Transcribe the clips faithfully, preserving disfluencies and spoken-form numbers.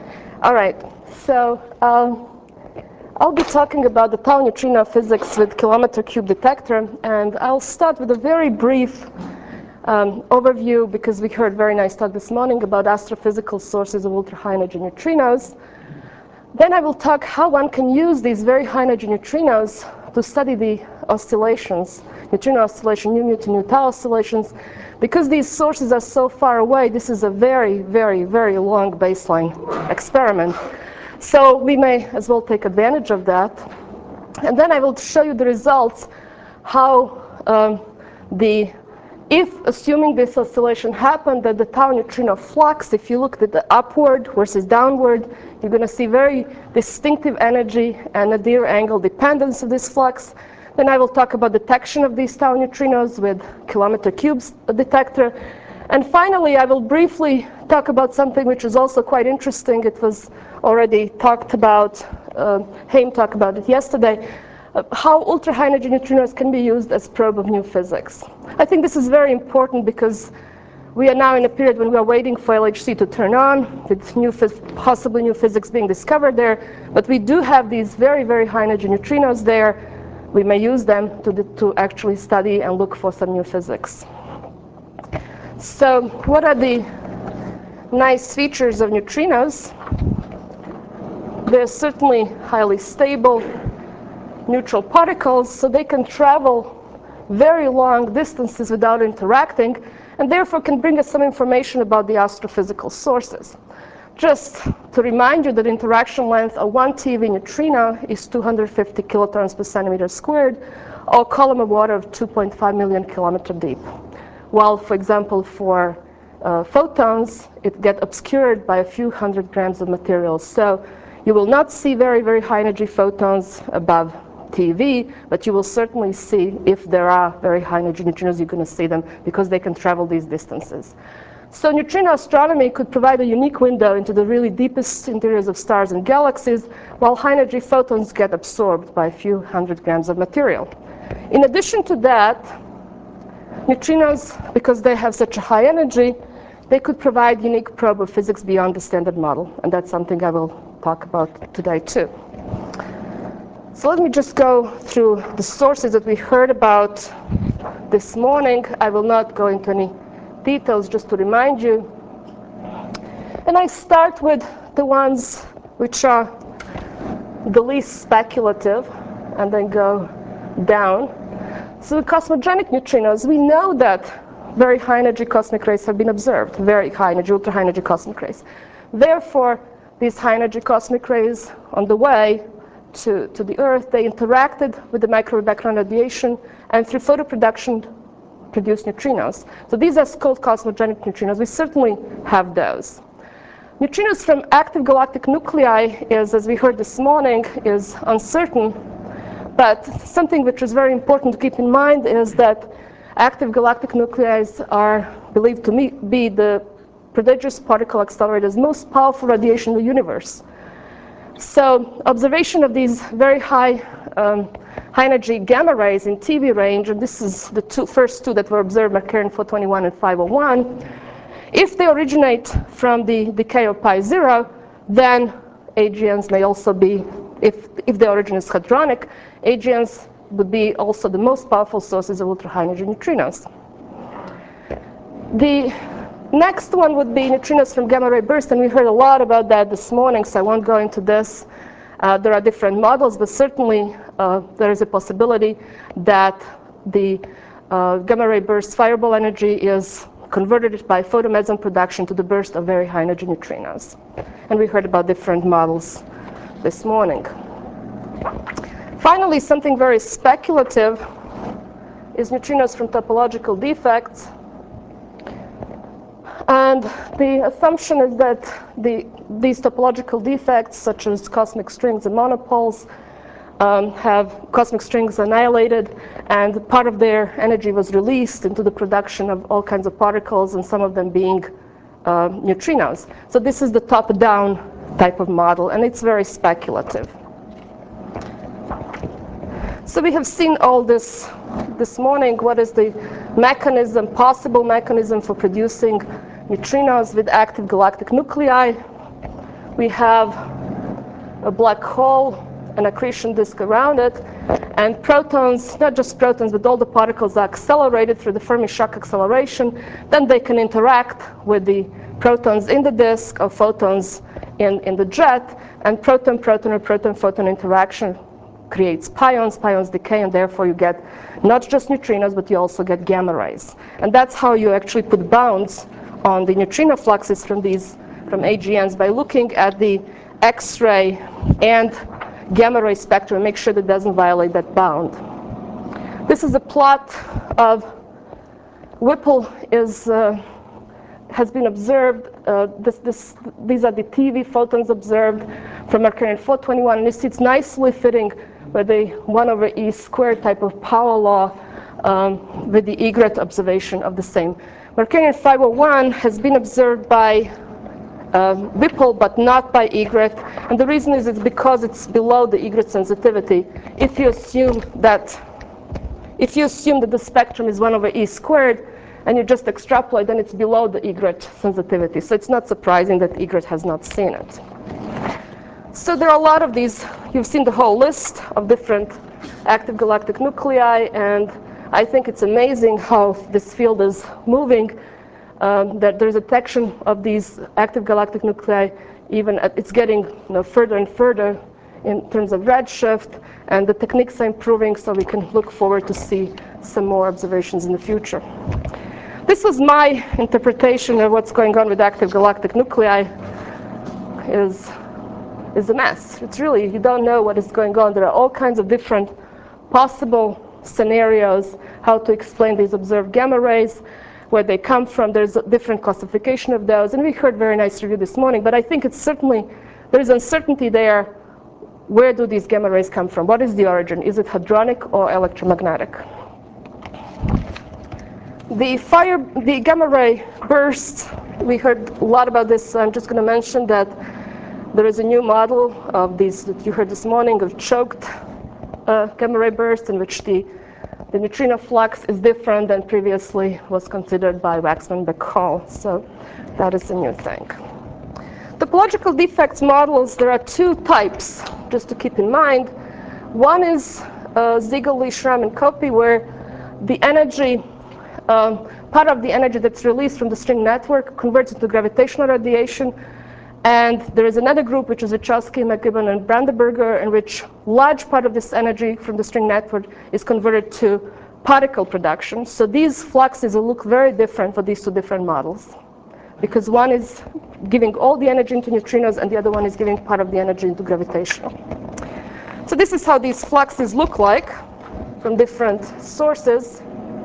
All right, so um, I'll be talking about the tau neutrino physics with kilometer cube detector, and I'll start with a very brief um, overview because we heard very nice talk this morning about astrophysical sources of ultra-high energy neutrinos. Then I will talk how one can use these very high energy neutrinos to study the oscillations, neutrino oscillation, nu mu to nu tau oscillations. Because these sources are so far away, this is a very, very, very long baseline experiment. So we may as well take advantage of that. And then I will show you the results, how um, the If, assuming this oscillation happened, that the tau neutrino flux, if you look at the upward versus downward, you're going to see very distinctive energy and a Nadir angle dependence of this flux. Then I will talk about detection of these tau neutrinos with kilometer cubes detector. And finally, I will briefly talk about something which is also quite interesting. It was already talked about, uh, Haim talked about it yesterday, Uh, how ultra-high energy neutrinos can be used as probe of new physics. I think this is very important because we are now in a period when we are waiting for L H C to turn on, with new possibly new physics being discovered there. But we do have these very, very high energy neutrinos there. We may use them to, to actually study and look for some new physics. So what are the nice features of neutrinos? They're certainly highly stable, neutral particles, so they can travel very long distances without interacting, and therefore can bring us some information about the astrophysical sources. Just to remind you that interaction length of one T eV neutrino is two hundred fifty kilotons per centimeter squared, or a column of water of two point five million kilometer deep. While, for example, for uh, photons, it gets obscured by a few hundred grams of materials. So you will not see very, very high energy photons above T eV, but you will certainly see, if there are very high energy neutrinos, you're going to see them because they can travel these distances. So neutrino astronomy could provide a unique window into the really deepest interiors of stars and galaxies, while high energy photons get absorbed by a few hundred grams of material. In addition to that, neutrinos, because they have such a high energy, they could provide unique probe of physics beyond the standard model, and that's something I will talk about today too. So let me just go through the sources that we heard about this morning. I will not go into any details, just to remind you. And I start with the ones which are the least speculative, and then go down. So the cosmogenic neutrinos, we know that very high energy cosmic rays have been observed, very high energy, ultra high energy cosmic rays. Therefore, these high energy cosmic rays on the way To, to the Earth, they interacted with the microwave background radiation, and through photoproduction produced neutrinos. So these are called cosmogenic neutrinos. We certainly have those. Neutrinos from active galactic nuclei is, as we heard this morning, is uncertain. But something which is very important to keep in mind is that active galactic nuclei are believed to be the prodigious particle accelerators, most powerful radiation in the universe. So observation of these very high um, high energy gamma rays in T V range, and this is the two, first two that were observed, Markarian four twenty-one and five oh one. If they originate from the decay of pi zero, then A G Ns may also be, if, if the origin is hadronic, A G Ns would be also the most powerful sources of ultra high energy neutrinos. The next one would be neutrinos from gamma ray burst, and we heard a lot about that this morning, so I won't go into this. Uh, there are different models, but certainly uh, there is a possibility that the uh, gamma ray burst fireball energy is converted by photomeson production to the burst of very high energy neutrinos. And we heard about different models this morning. Finally, something very speculative is neutrinos from topological defects. And the assumption is that the, these topological defects, such as cosmic strings and monopoles, um, have cosmic strings annihilated, and part of their energy was released into the production of all kinds of particles, and some of them being uh, neutrinos. So this is the top-down type of model, and it's very speculative. So we have seen all this this morning. What is the mechanism, possible mechanism for producing neutrinos with active galactic nuclei? we have a black hole, an accretion disk around it, and protons, not just protons, but all the particles are accelerated through the Fermi shock acceleration. Then they can interact with the protons in the disk or photons in, in the jet, and proton-proton or proton-photon interaction creates pions, pions decay, and therefore you get not just neutrinos, but you also get gamma rays. And that's how you actually put bounds on the neutrino fluxes from these, from A G Ns, by looking at the X-ray and gamma ray spectrum and make sure that it doesn't violate that bound. This is a plot of Whipple is, uh, has been observed. Uh, this, this, these are the T V photons observed from Mercurian four twenty-one, and you see it's nicely fitting with the one over E squared type of power law um, with the egret observation of the same. Mercurian five oh one has been observed by um, Whipple, but not by egret, and the reason is it's because it's below the egret sensitivity. If you assume that, if you assume that the spectrum is one over E squared, and you just extrapolate, then it's below the egret sensitivity. So it's not surprising that egret has not seen it. So there are a lot of these. You've seen the whole list of different active galactic nuclei, and I think it's amazing how this field is moving, um, that there's a detection of these active galactic nuclei, even at, it's getting you know, further and further in terms of redshift, and the techniques are improving, so we can look forward to see some more observations in the future. This was my interpretation of what's going on with active galactic nuclei. Is is a mess. It's really, you don't know what is going on. There are all kinds of different possible scenarios how to explain these observed gamma rays, where they come from. There's a different classification of those, and we heard very nice review this morning, but I think it's certainly, there's uncertainty there. Where do these gamma rays come from? What is the origin? Is it hadronic or electromagnetic? The fire, the gamma ray bursts, we heard a lot about this, so I'm just going to mention that there is a new model of these that you heard this morning of choked uh, gamma ray burst, in which the, the neutrino flux is different than previously was considered by Waxman-Beckal. So that is a new thing. Topological defects models, there are two types, just to keep in mind. One is uh, Ziegel, Lee, Schramm, and Copy, where the energy, um, part of the energy that's released from the string network converts into gravitational radiation. And there is another group, which is Wachowski, McGibbon, and Brandenburger, in which large part of this energy from the string network is converted to particle production. So these fluxes will look very different for these two different models, because one is giving all the energy into neutrinos, and the other one is giving part of the energy into gravitational. So this is how these fluxes look like from different sources.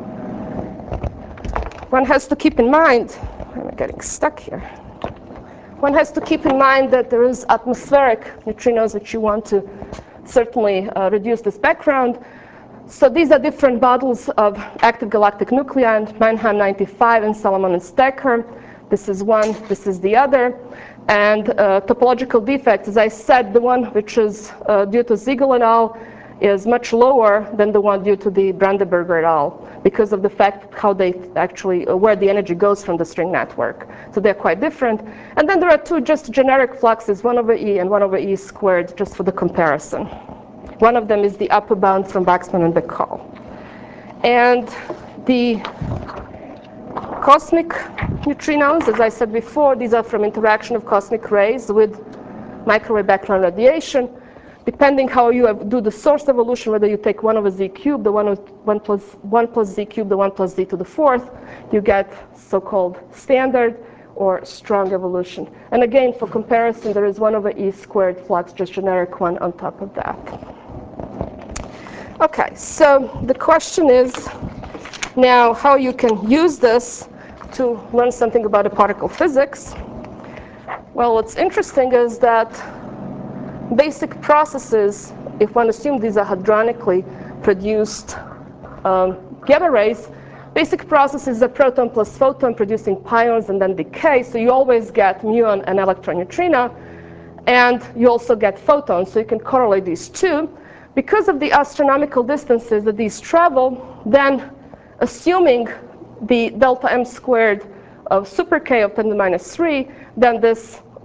One has to keep in mind, I'm getting stuck here. One has to keep in mind that there is atmospheric neutrinos which you want to certainly uh, reduce this background. So these are different models of active galactic nuclei, and Mannheim ninety-five and Salomon and Stecker. This is one, this is the other. And uh, topological defects, as I said, the one which is uh, due to Ziegel et al. Is much lower than the one due to the Brandenburger et al. Because of the fact how they actually, uh, where the energy goes from the string network. So they're quite different. And then there are two just generic fluxes, one over E and one over E squared, just for the comparison. One of them is the upper bound from Waxman and Beckal. And the cosmic neutrinos, as I said before, these are from interaction of cosmic rays with microwave background radiation. Depending how you have, do the source evolution, whether you take one over z cubed, the one, of, one, plus, one plus z cubed, the one plus z to the fourth, you get so-called standard or strong evolution. And again, for comparison, there is one over E squared flux, just generic one on top of that. Okay, so the question is now how you can use this to learn something about the particle physics. Well, what's interesting is that basic processes, if one assumes these are hadronically produced um, gamma rays, basic processes are proton plus photon producing pions and then decay. So you always get muon and electron neutrino, and you also get photons. So you can correlate these two. Because of the astronomical distances that these travel, then assuming the delta m squared of super k of ten to the minus three, then this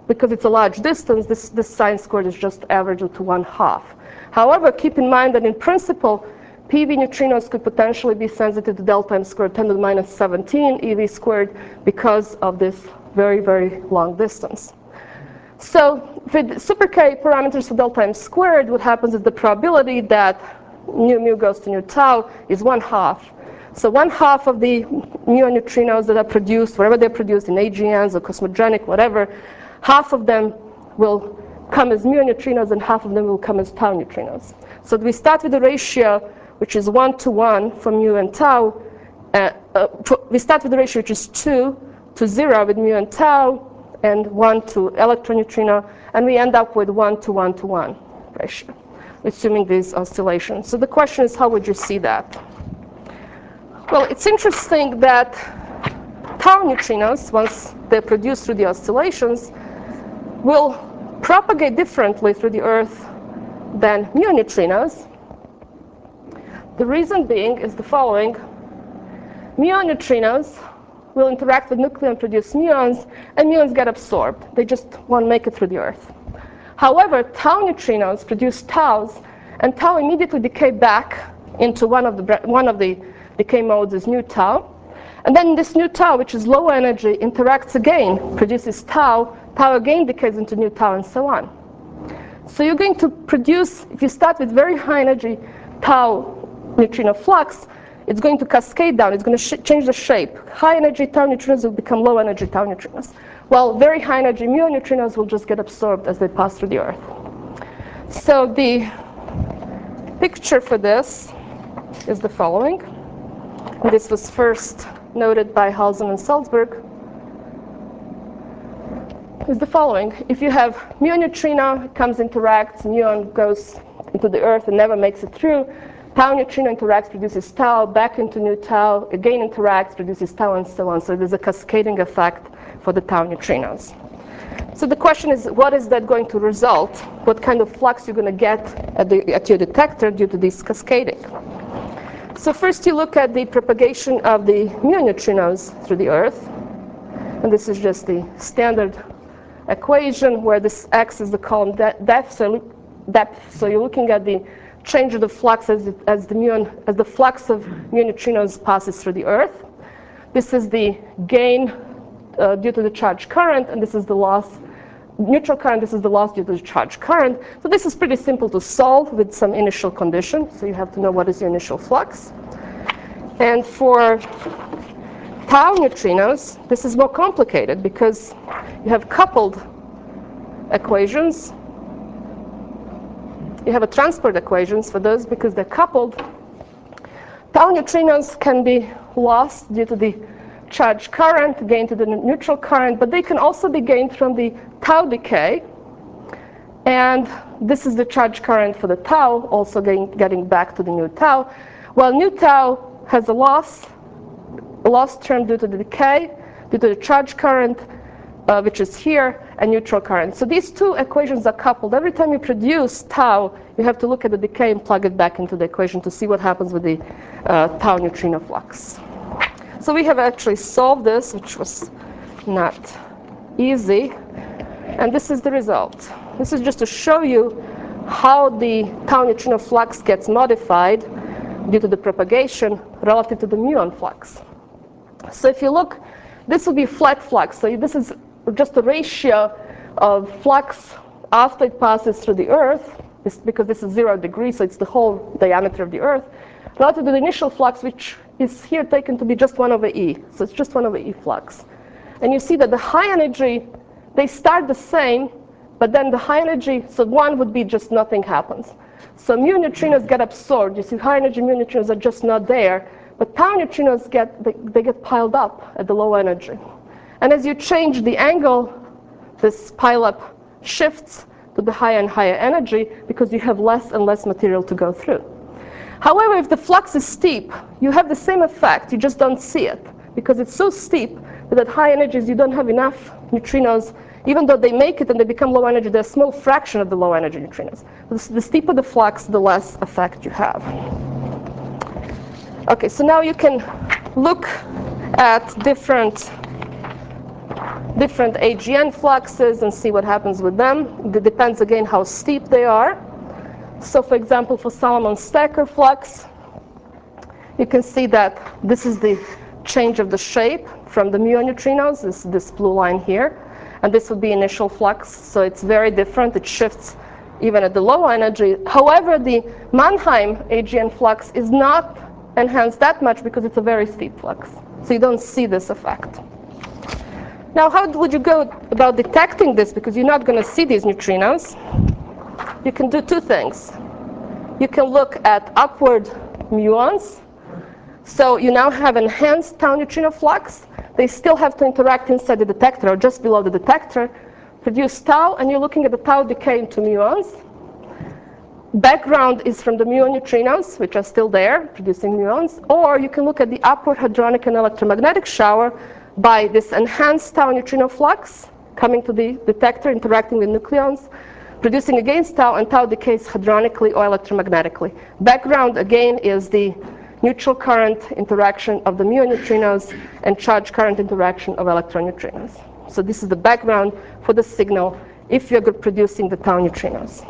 because it's a large distance, this, this sign squared is just averaged to one half. However, keep in mind that in principle, P V neutrinos could potentially be sensitive to delta m squared ten to the minus seventeen E V squared because of this very, very long distance. So with super K parameters for delta m squared, what happens is the probability that nu mu goes to nu tau is one half. So one half of the muon neutrinos that are produced, wherever they're produced in A G Ns or cosmogenic, whatever, half of them will come as muon neutrinos and half of them will come as tau neutrinos. So we start with a ratio which is one to one for mu and tau. Uh, uh, we start with a ratio which is two to zero with mu and tau, and one to electron neutrino, and we end up with one to one to one ratio, assuming these oscillations. So the question is, how would you see that? Well, it's interesting that tau neutrinos, once they're produced through the oscillations, will propagate differently through the Earth than muon neutrinos. The reason being is the following. Muon neutrinos will interact with nuclei and produce muons, and muons get absorbed. They just won't make it through the Earth. However, tau neutrinos produce taus, and tau immediately decay back into one of the, one of the decay modes is nu tau. And then this nu tau, which is low energy, interacts again, produces tau, tau again decays into nu tau, and so on. So you're going to produce, if you start with very high energy tau neutrino flux, it's going to cascade down. It's going to change the shape. High energy tau neutrinos will become low energy tau neutrinos, while very high energy muon neutrinos will just get absorbed as they pass through the Earth. So the picture for this is the following. And this was first noted by Halzen and Salzburg. Is the following. If you have muon neutrino, it comes, interacts, muon goes into the Earth and never makes it through. Tau neutrino interacts, produces tau, back into nu tau, again interacts, produces tau, and so on. So there's a cascading effect for the tau neutrinos. So the question is, what is that going to result? What kind of flux you're going to get at, the, at your detector due to this cascading? So first you look at the propagation of the muon neutrinos through the Earth. And this is just the standard equation where this x is the column de depth. So, depth. So you're looking at the change of the flux as, it, as, the, muon, as the flux of muon neutrinos passes through the Earth. This is the gain uh, due to the charge current, and this is the loss, neutral current, this is the loss due to the charge current. So this is pretty simple to solve with some initial condition. So you have to know what is your initial flux. And for tau neutrinos, this is more complicated because you have coupled equations. You have a transport equations for those because they're coupled. Tau neutrinos can be lost due to the charge current, gained to the neutral current, but they can also be gained from the tau decay. And this is the charge current for the tau, also getting, getting back to the nu tau. While nu tau has a loss, a loss term due to the decay, due to the charge current, uh, which is here, and neutral current. So these two equations are coupled. Every time you produce tau, you have to look at the decay and plug it back into the equation to see what happens with the uh, tau neutrino flux. So we have actually solved this, which was not easy. And this is the result. This is just to show you how the tau neutrino flux gets modified due to the propagation relative to the muon flux. So if you look, this will be flat flux. So this is just a ratio of flux after it passes through the Earth, it's because this is zero degrees, so it's the whole diameter of the Earth, relative to the initial flux, which is here taken to be just one over E. So it's just one over E flux. And you see that the high energy, they start the same, but then the high energy, so one would be just nothing happens. So muon neutrinos get absorbed. You see high energy muon neutrinos are just not there, but tau neutrinos get, they, they get piled up at the low energy. And as you change the angle, this pileup shifts to the higher and higher energy because you have less and less material to go through. However, if the flux is steep, you have the same effect, you just don't see it. Because it's so steep that at high energies you don't have enough neutrinos, even though they make it and they become low energy, they're a small fraction of the low energy neutrinos. The, the steeper the flux, the less effect you have. Okay, so now you can look at different different A G N fluxes and see what happens with them. It depends again how steep they are. So for example, for Solomon-Stacker flux, you can see that this is the change of the shape from the muon neutrinos, this, this blue line here. And this would be initial flux, so it's very different. It shifts even at the low energy. However, the Mannheim A G N flux is not enhanced that much because it's a very steep flux. So you don't see this effect. Now, how would you go about detecting this? Because you're not going to see these neutrinos. You can do two things. You can look at upward muons. So you now have enhanced tau neutrino flux. They still have to interact inside the detector or just below the detector, produce tau, and you're looking at the tau decay into muons. Background is from the muon neutrinos, which are still there, producing muons. Or you can look at the upward hadronic and electromagnetic shower by this enhanced tau neutrino flux coming to the detector, interacting with nucleons, producing against tau, and tau decays hadronically or electromagnetically. Background, again, is the neutral current interaction of the muon neutrinos and charge current interaction of electron neutrinos. So this is the background for the signal if you're producing the tau neutrinos.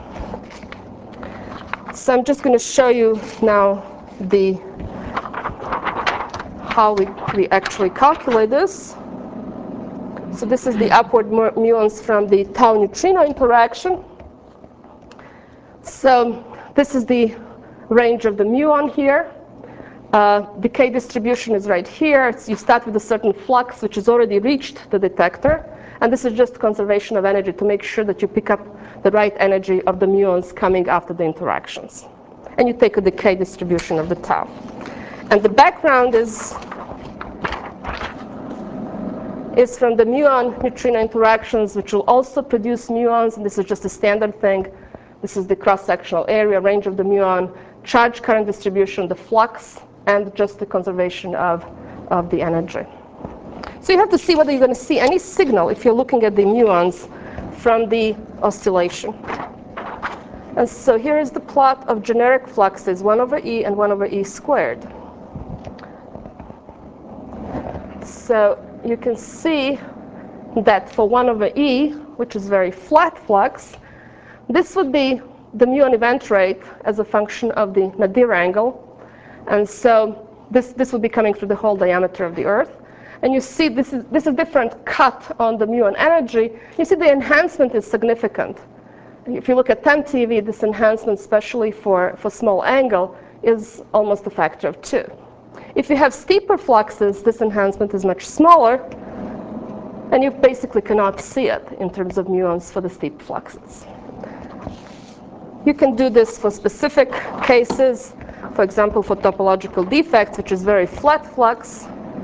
So I'm just going to show you now the how we, we actually calculate this. So this is the upward muons from the tau neutrino interaction. So this is the range of the muon here. Uh, decay distribution is right here. It's, you start with a certain flux which has already reached the detector. And this is just conservation of energy to make sure that you pick up the right energy of the muons coming after the interactions. And you take a decay distribution of the tau. And the background is, is from the muon neutrino interactions, which will also produce muons. And this is just a standard thing. This is the cross-sectional area, range of the muon, charge current distribution, the flux, and just the conservation of, of the energy. So you have to see whether you're going to see any signal if you're looking at the muons from the oscillation. And so here is the plot of generic fluxes, one over E and one over E squared. So you can see that for one over E, which is very flat flux, this would be the muon event rate as a function of the nadir angle. And so this, this would be coming through the whole diameter of the Earth. And you see this is, this is different cut on the muon energy. You see the enhancement is significant. If you look at ten T eV, this enhancement, especially for, for small angle, is almost a factor of two. If you have steeper fluxes, this enhancement is much smaller, and you basically cannot see it in terms of muons for the steep fluxes. You can do this for specific cases, for example, for topological defects, which is very flat flux.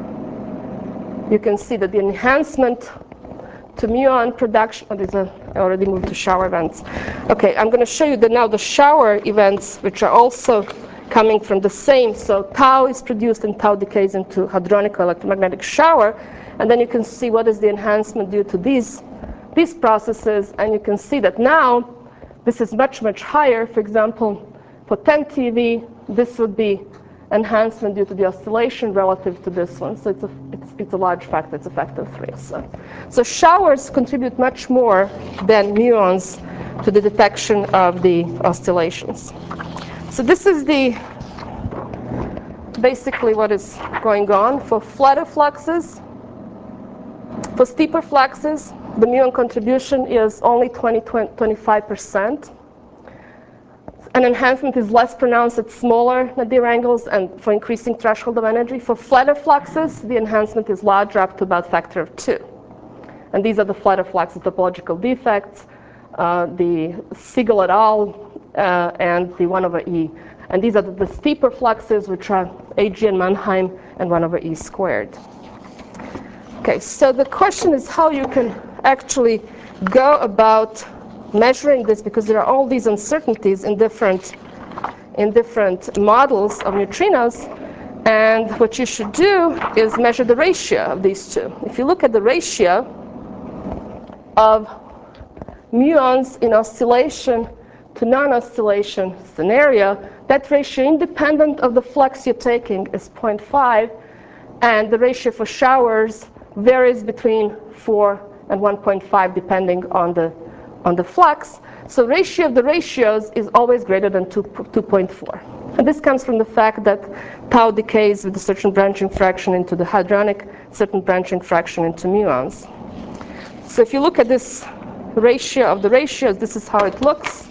You can see that the enhancement to muon production, oh, there's a, I already moved to shower events. Okay, I'm going to show you that now the shower events, which are also coming from the same, so tau is produced and tau decays into hadronic electromagnetic shower, and then you can see what is the enhancement due to these, these processes, and you can see that now this is much, much higher. For example, for ten T eV, this would be enhancement due to the oscillation relative to this one. So it's a, it's, it's a large factor. It's a factor of three. So, so showers contribute much more than muons to the detection of the oscillations. So this is the basically what is going on for flatter fluxes. For steeper fluxes, the muon contribution is only twenty to twenty-five percent. An enhancement is less pronounced at smaller nadir angles and for increasing threshold of energy. For flatter fluxes, the enhancement is larger, up to about a factor of two. And these are the flatter fluxes, topological defects, uh, the Siegel et al., uh, and the one over E. And these are the, the steeper fluxes, which are A G N Mannheim and one over E squared. Okay, so the question is how you can actually go about measuring this, because there are all these uncertainties in different, in different models of neutrinos. And what you should do is measure the ratio of these two. If you look at the ratio of muons in oscillation to non-oscillation scenario, that ratio, independent of the flux you're taking, is zero point five. And the ratio for showers varies between four and one point five depending on the, on the flux. So ratio of the ratios is always greater than two point four. And this comes from the fact that tau decays with a certain branching fraction into the hadronic, certain branching fraction into muons. So if you look at this ratio of the ratios, this is how it looks.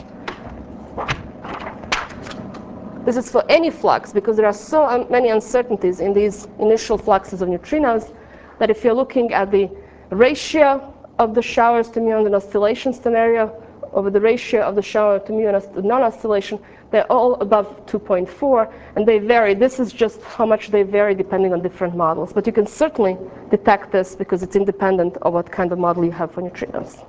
This is for any flux, because there are so many uncertainties in these initial fluxes of neutrinos that if you're looking at the ratio of the showers to muons in oscillation scenario over the ratio of the shower to muon non-oscillation, they're all above two point four, and they vary. This is just how much they vary depending on different models. But you can certainly detect this because it's independent of what kind of model you have for neutrinos.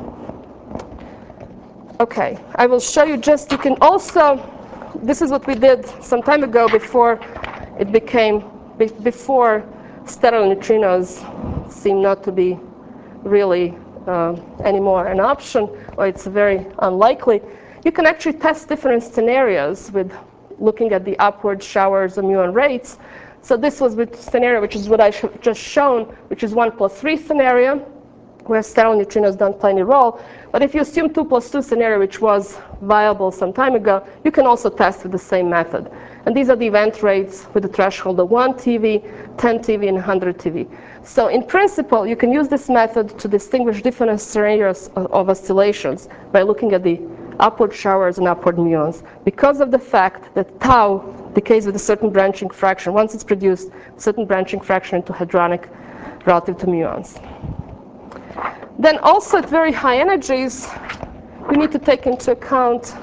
Okay, I will show you just, you can also, this is what we did some time ago before it became, before sterile neutrinos seem not to be really uh, anymore an option, or it's very unlikely. You can actually test different scenarios with looking at the upward showers of muon rates. So this was with scenario, which is what I sh just shown, which is one plus three scenario, where sterile neutrinos don't play any role. But if you assume two plus two scenario, which was viable some time ago, you can also test with the same method. And these are the event rates with the threshold of one T V, ten T V, and one hundred T V. So in principle, you can use this method to distinguish different scenarios of, of oscillations by looking at the upward showers and upward muons, because of the fact that tau decays with a certain branching fraction. Once it's produced, a certain branching fraction into hadronic relative to muons. Then also at very high energies, we need to take into account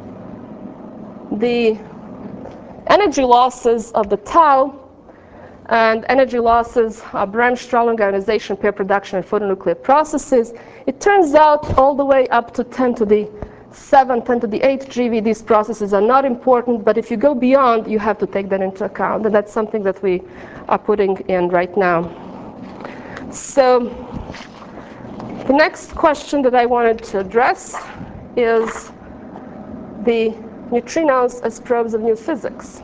the energy losses of the tau, and energy losses are branch Stralsund ionization, pair production, and photonuclear processes. It turns out all the way up to ten to the seven, ten to the eight G V, these processes are not important, but if you go beyond, you have to take that into account, and that's something that we are putting in right now. So the next question that I wanted to address is the neutrinos as probes of new physics.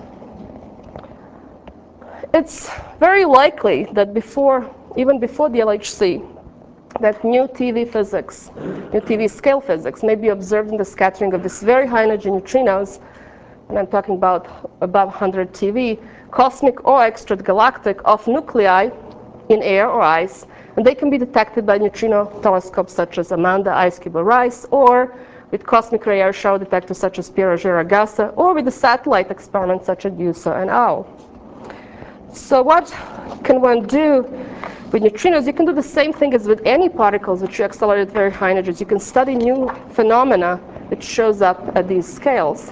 It's very likely that before, even before the L H C, that new T V physics, new T V scale physics, may be observed in the scattering of this very high energy neutrinos, and I'm talking about above one hundred T V, cosmic or extragalactic, of nuclei in air or ice, and they can be detected by neutrino telescopes such as AMANDA, IceCube, or RICE, or with cosmic ray air shower detectors such as Pierre-Auger-Agassiz, or with the satellite experiments such as DUSA and OWL. So what can one do with neutrinos? You can do the same thing as with any particles which you accelerate at very high energies. You can study new phenomena which shows up at these scales.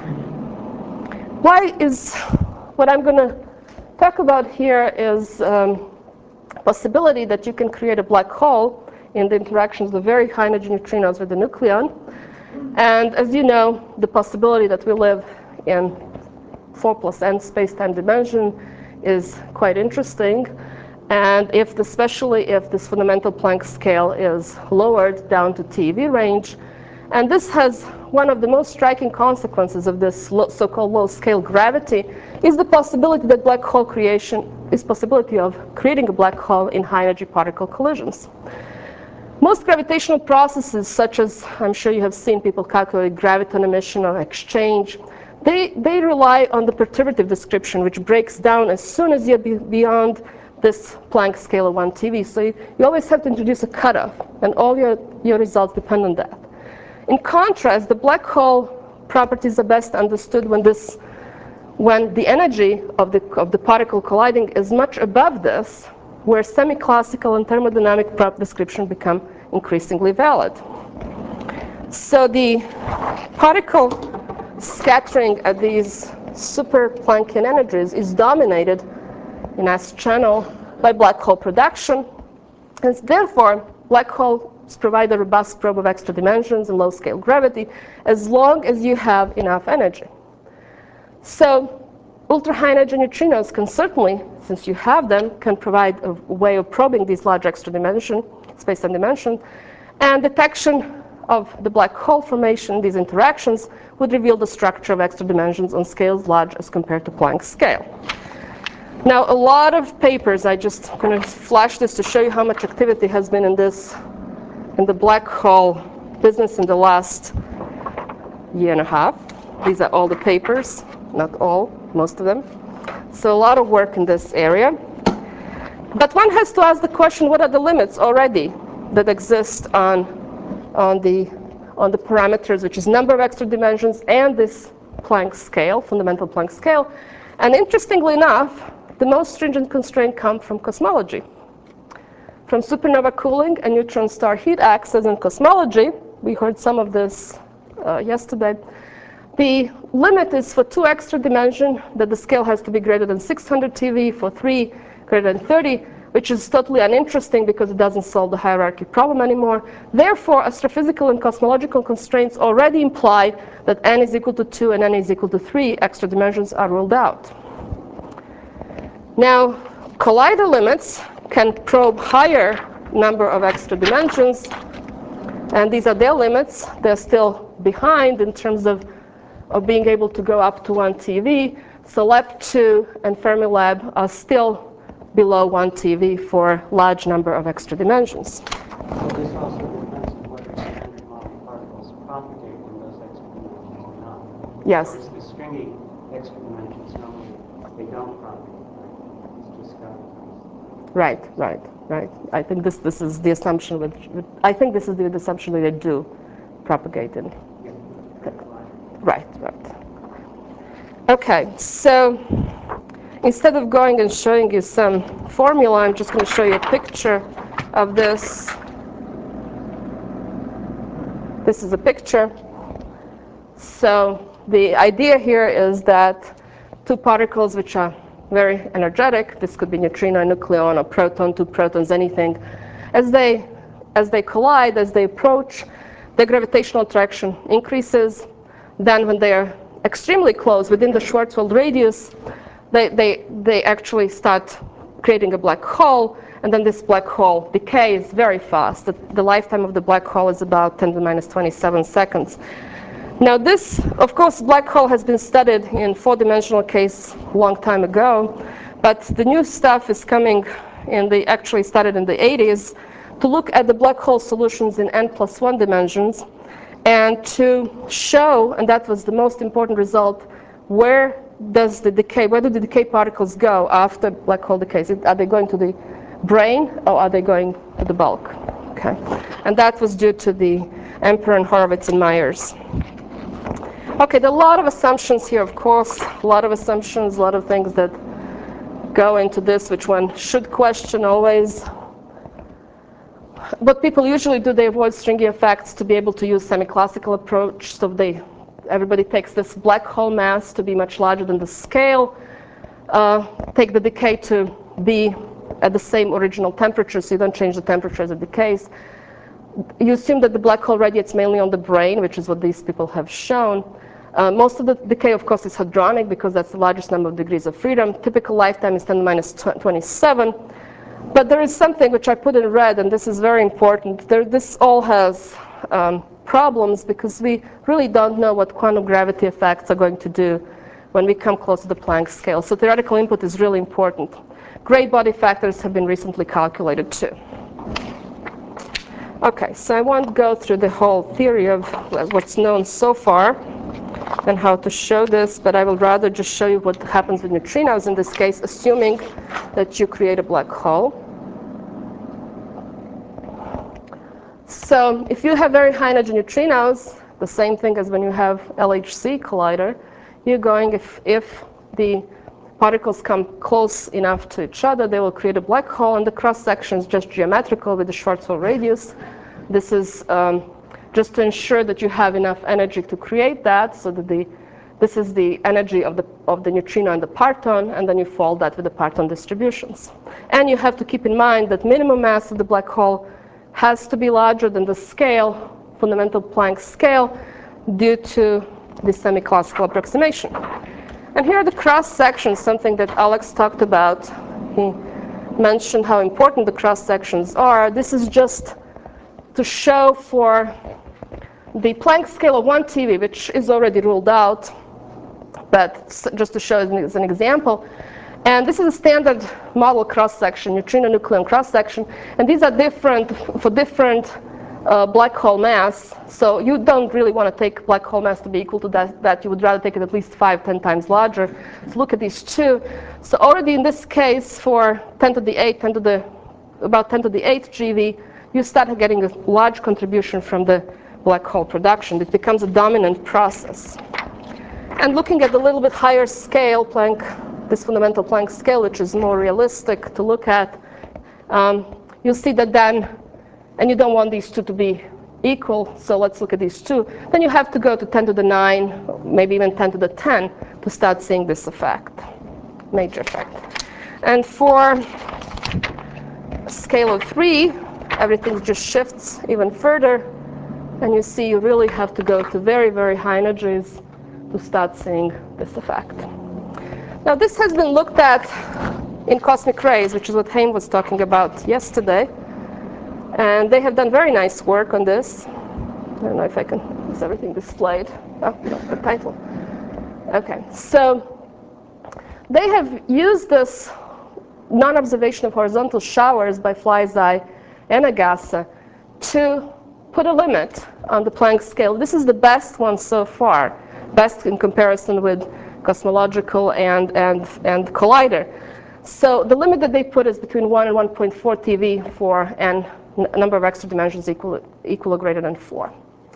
Why is, what I'm going to talk about here is um, possibility that you can create a black hole in the interactions of very high energy neutrinos with the nucleon. And as you know, the possibility that we live in four plus n space-time dimension is quite interesting. And if, especially if this fundamental Planck scale is lowered down to T eV range, and this has one of the most striking consequences of this so-called low-scale gravity is the possibility that black hole creation is possibility of creating a black hole in high-energy particle collisions. Most gravitational processes, such as I'm sure you have seen people calculate graviton emission or exchange, they, they rely on the perturbative description, which breaks down as soon as you're be beyond this Planck scale of one T V. So you, you always have to introduce a cutoff, and all your, your results depend on that. In contrast, the black hole properties are best understood when this, when the energy of the, of the particle colliding is much above this, where semi-classical and thermodynamic prop description become increasingly valid. So the particle scattering at these super Planckian energies is dominated in S channel by black hole production, and therefore black holes provide a robust probe of extra dimensions and low-scale gravity as long as you have enough energy. So ultra-high energy neutrinos can certainly, since you have them, can provide a way of probing these large extra dimension, space and dimension, and detection of the black hole formation, these interactions, would reveal the structure of extra dimensions on scales large as compared to Planck's scale. Now, a lot of papers, I just going to flash this to show you how much activity has been in this in the black hole business in the last year and a half. These are all the papers, not all, most of them. So a lot of work in this area. But one has to ask the question, what are the limits already that exist on, on, the, on the parameters, which is number of extra dimensions and this Planck scale, fundamental Planck scale. And interestingly enough, the most stringent constraints come from cosmology. From supernova cooling and neutron star heat access in cosmology, we heard some of this uh, yesterday, the limit is for two extra dimension that the scale has to be greater than six hundred T V, for three greater than thirty, which is totally uninteresting because it doesn't solve the hierarchy problem anymore. Therefore, astrophysical and cosmological constraints already imply that n is equal to two and n is equal to three extra dimensions are ruled out. Now, collider limits can probe higher number of extra dimensions, and these are their limits. They're still behind in terms of, of being able to go up to one T V. So LEP two and Fermilab are still below one T V for large number of extra dimensions. So this also depends on whether standard model particles propagate in those extra dimensions or not. Yes. Or is the stringy extra dimensions normally they don't propagate? It's just gravity. Right, right, right. I think this this is the assumption. With, with I think this is the, the assumption that they do propagate in. Yeah. Right, right. Okay, so instead of going and showing you some formula, I'm just going to show you a picture of this. This is a picture. So the idea here is that two particles which are very energetic, this could be neutrino, nucleon, or proton, two protons, anything, as they, as they collide, as they approach, the gravitational attraction increases. Then when they're extremely close, within the Schwarzschild radius, they, they, they actually start creating a black hole, and then this black hole decays very fast. The, the lifetime of the black hole is about ten to the minus twenty-seven seconds. Now this, of course, black hole has been studied in four-dimensional case a long time ago, but the new stuff is coming in the, actually started in the eighties, to look at the black hole solutions in n plus one dimensions, and to show, and that was the most important result, where does the decay, where do the decay particles go after black hole decays? Are they going to the brain, or are they going to the bulk? Okay, and that was due to the Emperor and Horowitz and Myers. Okay, there are a lot of assumptions here, of course, a lot of assumptions, a lot of things that go into this, which one should question always. What people usually do, they avoid stringy effects to be able to use semi-classical approach. So they, everybody takes this black hole mass to be much larger than the scale, uh, take the decay to be at the same original temperature, so you don't change the temperature as it decays. You assume that the black hole radiates mainly on the brain, which is what these people have shown. Uh, most of the decay, of course, is hadronic because that's the largest number of degrees of freedom. Typical lifetime is ten to the minus twenty-seven. But there is something which I put in red, and this is very important. There, this all has um, problems because we really don't know what quantum gravity effects are going to do when we come close to the Planck scale. So theoretical input is really important. Gray body factors have been recently calculated too. Okay, so I won't go through the whole theory of what's known so far and how to show this, but I will rather just show you what happens with neutrinos in this case, assuming that you create a black hole. So if you have very high energy neutrinos, the same thing as when you have L H C collider, you're going, if, if the particles come close enough to each other, they will create a black hole, and the cross-section is just geometrical with the Schwarzschild radius. This is um, just to ensure that you have enough energy to create that, so that the, this is the energy of the, of the neutrino and the parton, and then you fold that with the parton distributions. And you have to keep in mind that minimum mass of the black hole has to be larger than the scale, fundamental Planck scale, due to the semi-classical approximation. And here are the cross sections, something that Alex talked about. He mentioned how important the cross sections are. This is just to show for the Planck scale of one T V, which is already ruled out, but just to show as an example. And this is a standard model cross section, neutrino nucleon cross section. And these are different for different uh, black hole mass. So you don't really want to take black hole mass to be equal to that, that. You would rather take it at least five, ten times larger. So look at these two. So already in this case, for ten to the eight, ten to the, about ten to the eighth G V, you start getting a large contribution from the black hole production. It becomes a dominant process. And looking at the little bit higher scale, Planck, this fundamental Planck scale, which is more realistic to look at, um, you'll see that then, and you don't want these two to be equal, so let's look at these two. Then you have to go to ten to the nine, maybe even ten to the ten, to start seeing this effect, major effect. And for a scale of three, everything just shifts even further, and you see you really have to go to very, very high energies to start seeing this effect. Now this has been looked at in cosmic rays, which is what Hein was talking about yesterday. And they have done very nice work on this. I don't know if I can, is everything displayed? Oh, no, the title. Okay, so they have used this non-observation of horizontal showers by FlyZai and Agasa to put a limit on the Planck scale. This is the best one so far, best in comparison with cosmological and, and, and collider. So the limit that they put is between one and one point four T V for n number of extra dimensions equal, equal or greater than four.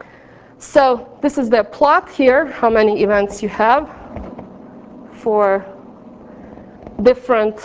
So this is their plot here, how many events you have for different.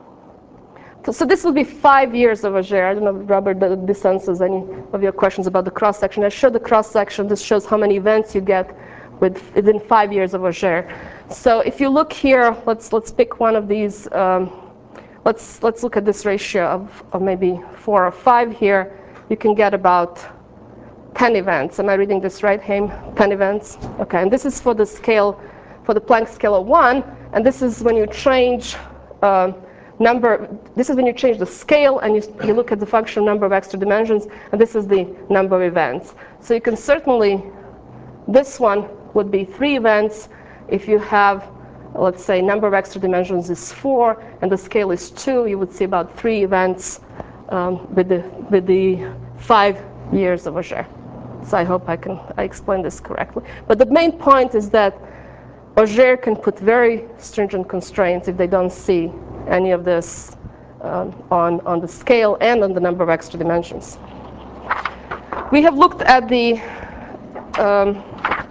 So this will be five years of Auger. I don't know, Robert, this answers any of your questions about the cross-section. I showed the cross-section. This shows how many events you get with, within five years of Auger. So if you look here, let's, let's pick one of these. Um, let's, let's look at this ratio of, of maybe four or five here. You can get about ten events. Am I reading this right, Haim? ten events? Okay, and this is for the scale, for the Planck scale of one. And this is when you change uh, number, this is when you change the scale and you, you look at the function number of extra dimensions, and this is the number of events. So you can certainly, this one would be three events. If you have, let's say, number of extra dimensions is four and the scale is two, you would see about three events um, with, the, with the five years of Auger. So I hope I can I explain this correctly. But the main point is that Auger can put very stringent constraints if they don't see any of this um, on, on the scale and on the number of extra dimensions. We have looked at the um,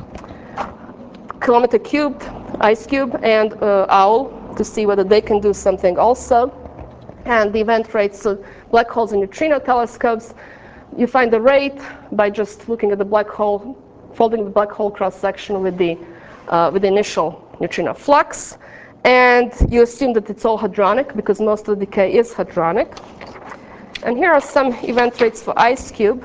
kilometer cubed, IceCube, and uh, OWL to see whether they can do something also. And the event rates of black holes and neutrino telescopes, you find the rate by just looking at the black hole, folding the black hole cross-section with the, uh, with the initial neutrino flux. And you assume that it's all hadronic, because most of the decay is hadronic. And here are some event rates for IceCube.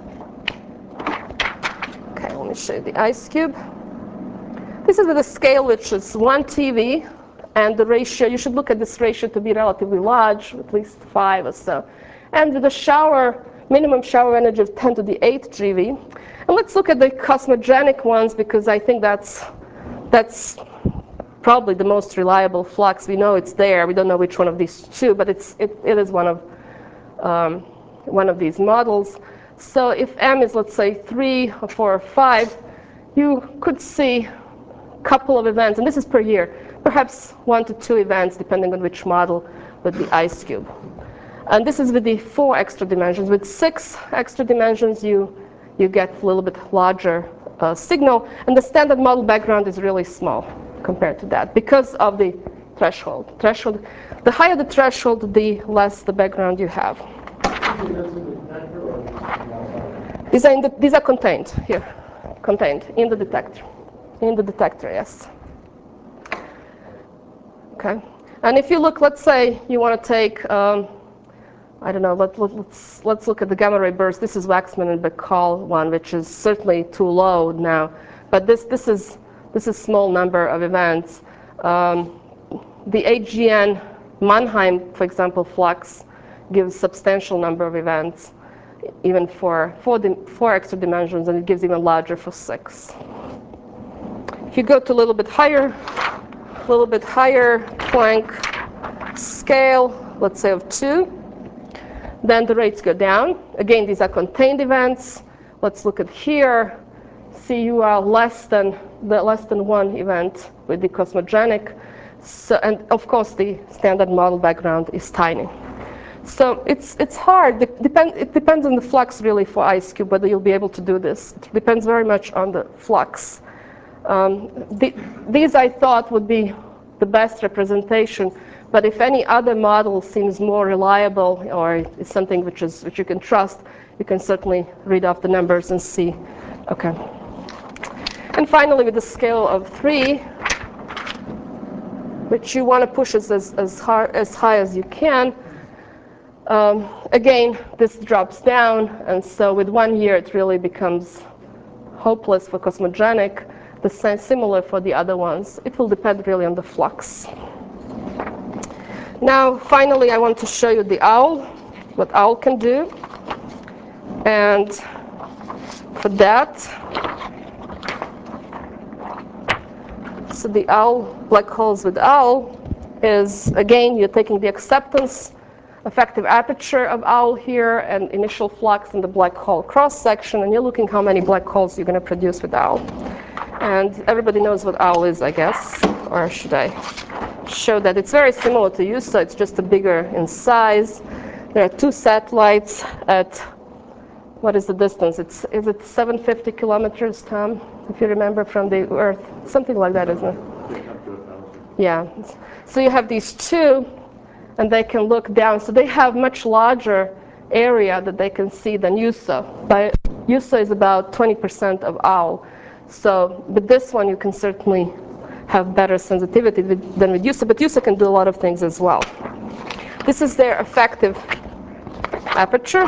Okay, let me show you the IceCube. This is with a scale which is one T V, and the ratio, you should look at this ratio to be relatively large, at least five or so. And with a shower, minimum shower energy of ten to the eighth G V. And let's look at the cosmogenic ones, because I think that's, that's probably the most reliable flux. We know it's there. We don't know which one of these two, but it's, it, it is one of, um, one of these models. So if M is, let's say, three or four or five, you could see a couple of events, and this is per year, perhaps one to two events, depending on which model, with the IceCube. And this is with the four extra dimensions. With six extra dimensions, you, you get a little bit larger uh, signal, and the standard model background is really small compared to that because of the threshold. Threshold, the higher the threshold, the less the background you have. These are, in the, these are contained here, contained in the detector, in the detector, yes. Okay, and if you look, let's say you want to take, um, I don't know, let, let, let's, let's look at the gamma ray burst. This is Waxman and Bacall one, which is certainly too low now, but this, this is This is a small number of events. Um, the H G N Mannheim, for example, flux gives substantial number of events, even for four, four extra dimensions, and it gives even larger for six. If you go to a little bit higher, a little bit higher Planck scale, let's say of two, then the rates go down. Again, these are contained events. Let's look at here. See, you are less than the less than one event with the cosmogenic. So, and of course, the standard model background is tiny. So it's it's hard. It, depend, it depends on the flux really for IceCube whether you'll be able to do this. It depends very much on the flux. Um, the, these I thought would be the best representation, but if any other model seems more reliable or is something which is which you can trust, you can certainly read off the numbers and see. Okay. And finally, with the scale of three, which you want to push as as as, hard, as high as you can. Um, again, this drops down, and so with one year, it really becomes hopeless for cosmogenic. The same, similar for the other ones. It will depend really on the flux. Now, finally, I want to show you the owl, what owl can do. And for that, so the owl, black holes with owl, is, again, you're taking the acceptance effective aperture of owl here and initial flux in the black hole cross-section, and you're looking how many black holes you're going to produce with owl. And everybody knows what owl is, I guess, or should I show that? It's very similar to U S O, it's just a bigger in size. There are two satellites at, what is the distance? It's, is it seven hundred fifty kilometers, Tom, if you remember from the Earth? Something like that, isn't it? Yeah. So you have these two, and they can look down. So they have much larger area that they can see than U S O. By, U S O is about twenty percent of owl. So with this one, you can certainly have better sensitivity than with U S O, but U S O can do a lot of things as well. This is their effective aperture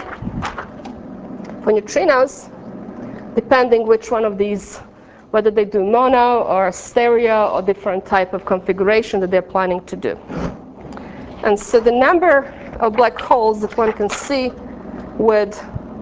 for neutrinos, depending which one of these, whether they do mono or stereo or different type of configuration that they're planning to do. And so the number of black holes that one can see with,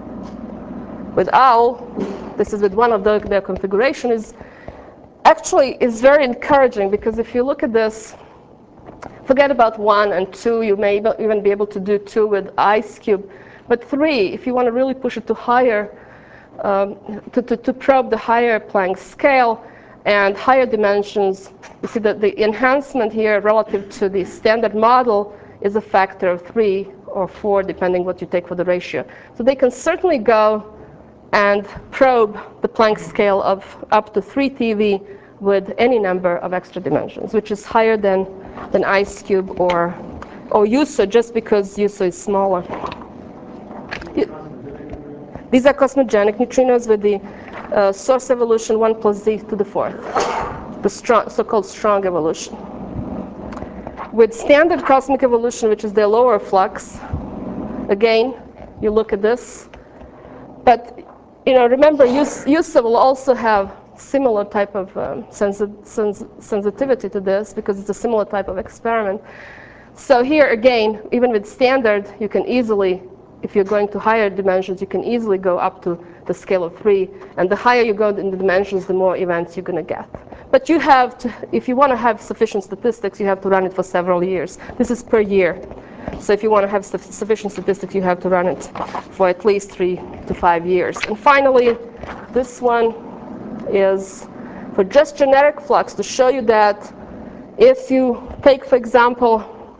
with owl, this is with one of the, their configuration, is actually is very encouraging, because if you look at this, forget about one and two, you may even be able to do two with IceCube, but three, if you want to really push it to higher, um, to, to, to probe the higher Planck scale and higher dimensions, you see that the enhancement here relative to the standard model is a factor of three or four, depending what you take for the ratio. So they can certainly go and probe the Planck scale of up to three T V with any number of extra dimensions, which is higher than, than IceCube or, or U S O, just because U S O is smaller. You, these are cosmogenic neutrinos with the uh, source evolution one plus z to the fourth, the strong, so-called strong evolution. With standard cosmic evolution, which is their lower flux, again, you look at this, but you know, remember, U S O will also have similar type of um, sensi sens sensitivity to this, because it's a similar type of experiment. So here again, even with standard, you can easily, if you're going to higher dimensions, you can easily go up to the scale of three. And the higher you go in the dimensions, the more events you're going to get. But you have to, if you want to have sufficient statistics, you have to run it for several years. This is per year. So if you want to have sufficient statistics, you have to run it for at least three to five years. And finally, this one is for just generic flux, to show you that if you take, for example,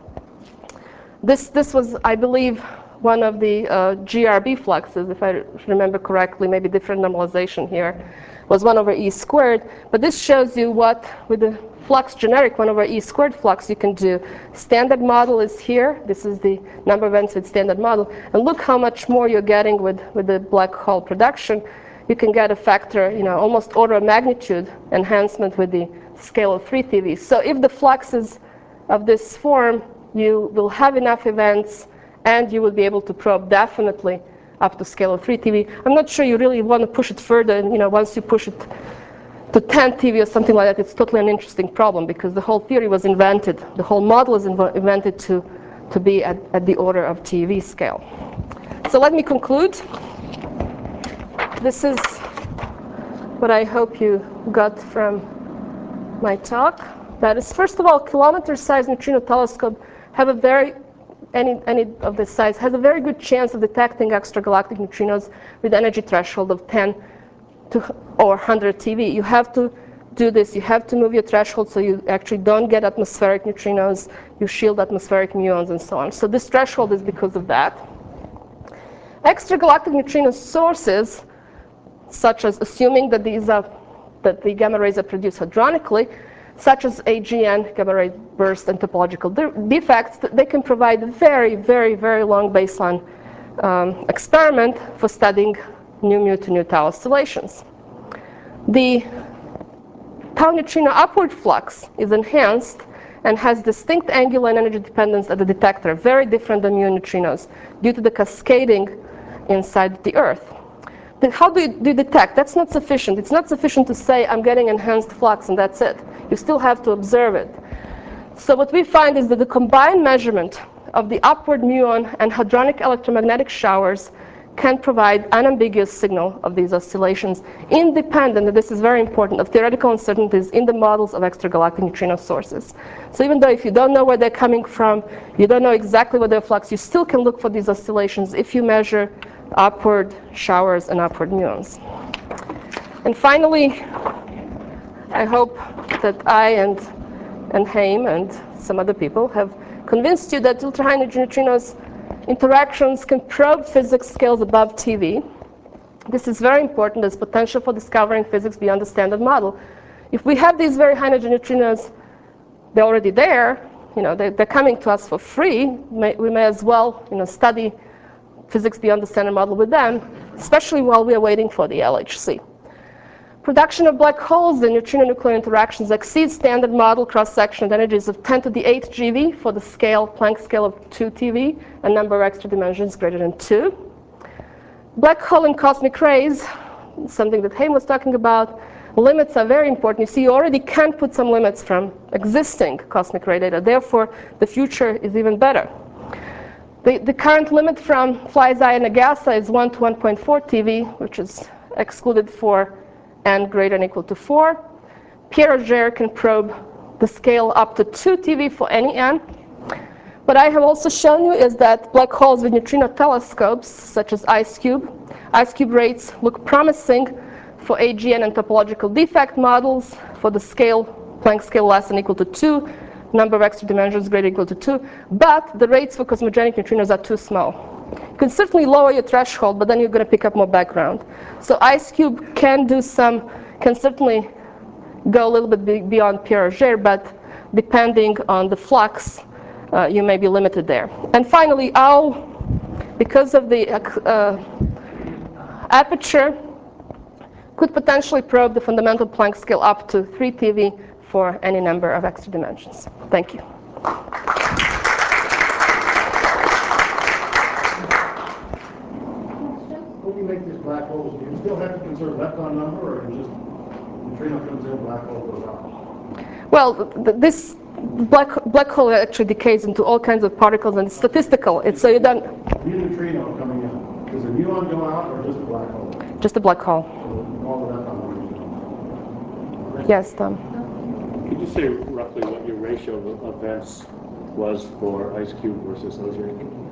this, this was, I believe, one of the uh, G R B fluxes, if I remember correctly, maybe different normalization here, was one over e squared. But this shows you what, with the flux generic one over e squared flux, you can do. Standard model is here. This is the number of events with standard model. And look how much more you're getting with, with the black hole production. You can get a factor, you know, almost order of magnitude enhancement with the scale of three T V. So if the flux is of this form, you will have enough events, and you will be able to probe definitely up to scale of three T V. I'm not sure you really want to push it further, and you know, once you push it to ten T V or something like that, it's totally an interesting problem, because the whole theory was invented, the whole model is inv invented to, to be at, at the order of T V scale. So let me conclude. This is what I hope you got from my talk. That is, first of all, kilometer-sized neutrino telescope have a very any, any of this size, has a very good chance of detecting extragalactic neutrinos with energy threshold of ten to or one hundred T V. You have to do this. You have to move your threshold so you actually don't get atmospheric neutrinos. You shield atmospheric muons and so on. So this threshold is because of that. Extragalactic neutrino sources, such as assuming that these are that the gamma rays are produced hadronically, such as A G N, gamma ray burst, and topological de defects, they can provide a very, very, very long baseline um, experiment for studying nu mu to nu tau oscillations. The tau neutrino upward flux is enhanced and has distinct angular and energy dependence at the detector, very different than mu neutrinos, due to the cascading inside the Earth. Then how do you, do you detect? That's not sufficient. It's not sufficient to say, I'm getting enhanced flux and that's it. You still have to observe it. So what we find is that the combined measurement of the upward muon and hadronic electromagnetic showers can provide unambiguous signal of these oscillations, independent, and this is very important, of theoretical uncertainties in the models of extragalactic neutrino sources. So even though if you don't know where they're coming from, you don't know exactly what their flux, you still can look for these oscillations if you measure upward showers and upward muons. And finally, I hope that I and, and Haim and some other people have convinced you that ultra-high energy neutrinos interactions can probe physics scales above T V. This is very important. There's potential for discovering physics beyond the standard model. If we have these very high energy neutrinos, they're already there. You know, they're, they're coming to us for free. May, we may as well, you know, study physics beyond the standard model with them, especially while we are waiting for the L H C. Production of black holes and neutrino-nuclear interactions exceeds standard model cross-section energies of ten to the eighth G V for the scale, Planck scale of two T V, a number of extra dimensions greater than two. Black hole and cosmic rays, something that Haim was talking about, limits are very important. You see, you already can put some limits from existing cosmic ray data. Therefore, the future is even better. The, the current limit from Fly's Eye and Nagasa is one to one point four T V, which is excluded for n greater than equal to four. Pierre Auger can probe the scale up to two T V for any n. What I have also shown you is that black holes with neutrino telescopes, such as IceCube, IceCube rates look promising for A G N and topological defect models for the scale, Planck scale less than equal to two, number of extra dimensions greater than equal to two, but the rates for cosmogenic neutrinos are too small. You can certainly lower your threshold, but then you're going to pick up more background. So IceCube can do some, can certainly go a little bit beyond Pierre Auger, but depending on the flux, uh, you may be limited there. And finally, O W L, because of the uh, aperture, could potentially probe the fundamental Planck scale up to three T V for any number of extra dimensions. Thank you. When you make these black holes, do you still have to consider lepton number, or just neutrino comes in, black hole goes out? Well, th this black black hole actually decays into all kinds of particles, and it's statistical. It's so you don't. New neutrino coming in. Does a muon go out, or just a black hole? Just a black hole. So all the lepton numbers. Yes, Tom. Could you say roughly what your ratio of events was for IceCube versus Auger?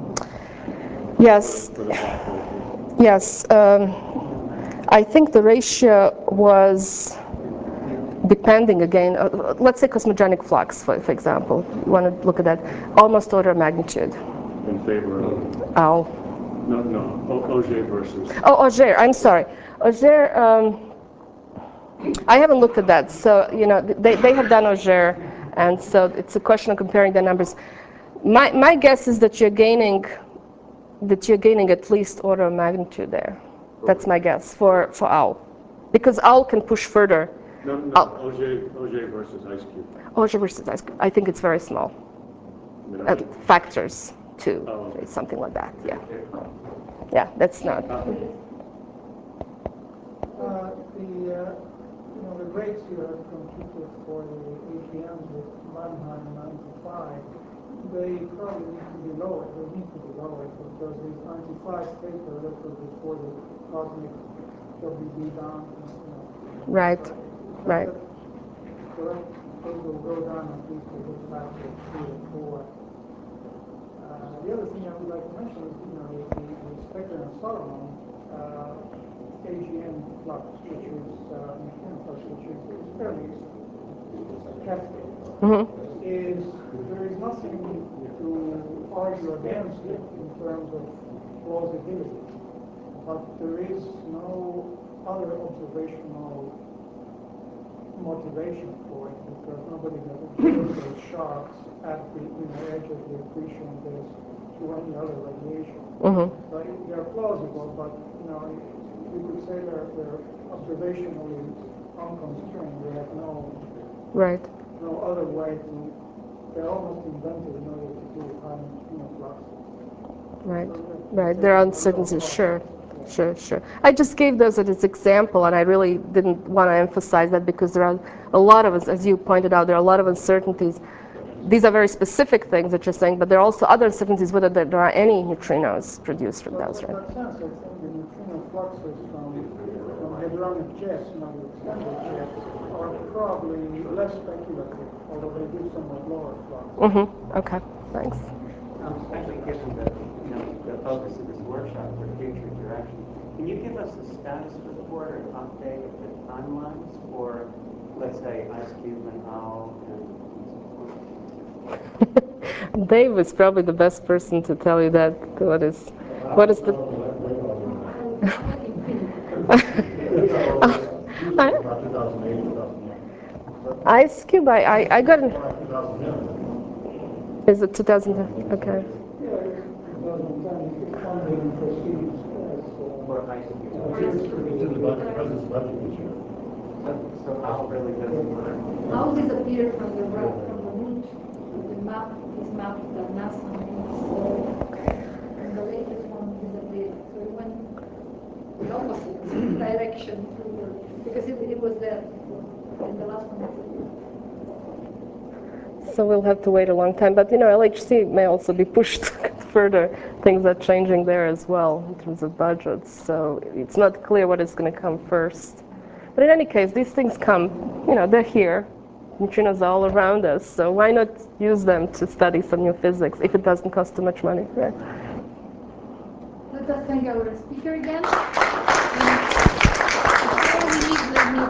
Yes. For the, for the black hole? Yes. Um, I think the ratio was depending again. Uh, let's say cosmogenic flux, for, for example. You want to look at that. Almost order of magnitude. In favor of? Oh. No, no. Auger versus. Oh, Auger. I'm sorry. Auger. Um, I haven't looked at that, so you know they, they have done Auger, and so it's a question of comparing the numbers. My my guess is that you're gaining that you're gaining at least order of magnitude there. That's my guess for for O W L, because O W L can push further. No, no. Oh. Auger, Auger versus IceCube. Auger versus IceCube. I think it's very small. Uh, factors two, Oh. something like that. Yeah. Yeah, that's not. Uh, the, uh, you know, the rates you have computed for the A P Ms with Mannheim ninety-five, they probably need to be lowered. They need to be lowered because these ninety-five paper that was before the cosmic W B down. You know, Right. so Right. correct. They will go down at least to the factor three or four. Uh, the other thing I would like to mention is, you know, the, the, the Spectre and Solomon uh, A G M flux, which is uh, neutrino flux, which is, is fairly hefty. Mm-hmm. Is there is nothing to argue against it in terms of plausibility, but there is no other observational motivation for it because nobody has observed those shocks at the you know, edge of the accretion disk to any other radiation. Mm-hmm. But they're plausible, but you know, you could say they're, they're observationally unconstrained. They have no Right. no other way to. They're almost invented in order to do high neutrino flux. Right. So that- Right. There are uncertainties. Sure. Sure, sure. I just gave those as an example, and I really didn't want to emphasize that because there are a lot of, as you pointed out, there are a lot of uncertainties. These are very specific things that you're saying, but there are also other uncertainties whether there are any neutrinos produced from So those, in right? that sense, I think the neutrino fluxes from, from hadronic jets, you know, the extended jets, are probably less speculative, although they do somewhat lower flux. Mm-hmm. Okay. Thanks. Um, especially given the, you know, the focus of this workshop for future direction, can you give us a status report or an update of the timelines for, let's say, IceCube and O W and Dave is probably the best person to tell you that. What is, what is the? I, About two thousand eight, two thousand nine. Ice Cube, I, I, I got an. two thousand ten. Is it two thousand ten? Okay. Yeah, twenty ten, if funding proceeds as, uh, for IceCube? It's in the budget, because it's budget this year. So, so how really does it work? How disappear from the ra- from the root of the map, this map that NASA makes, uh, and the latest one disappeared. So it went the opposite direction through, because it, it was there before, and the last one disappeared. So we'll have to wait a long time. But you know, L H C may also be pushed further. Things are changing there as well in terms of budgets. So it's not clear what is going to come first. But in any case, these things come, you know, they're here. Neutrinos are all around us. So why not use them to study some new physics if it doesn't cost too much money, right? Let us thank our speaker again. And before we leave, let me